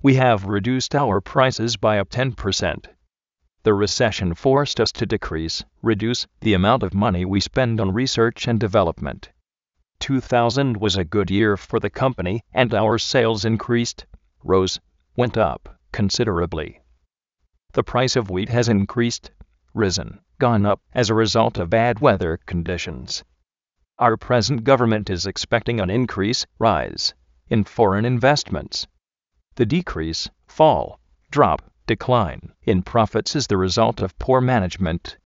We have reduced our prices by up 10%. The recession forced us to reduce the amount of money we spend on research and development. 2000 was a good year for the company, and our sales went up considerably. The price of wheat has gone up as a result of bad weather conditions. Our present government is expecting an rise in foreign investments. The decline in profits is the result of poor management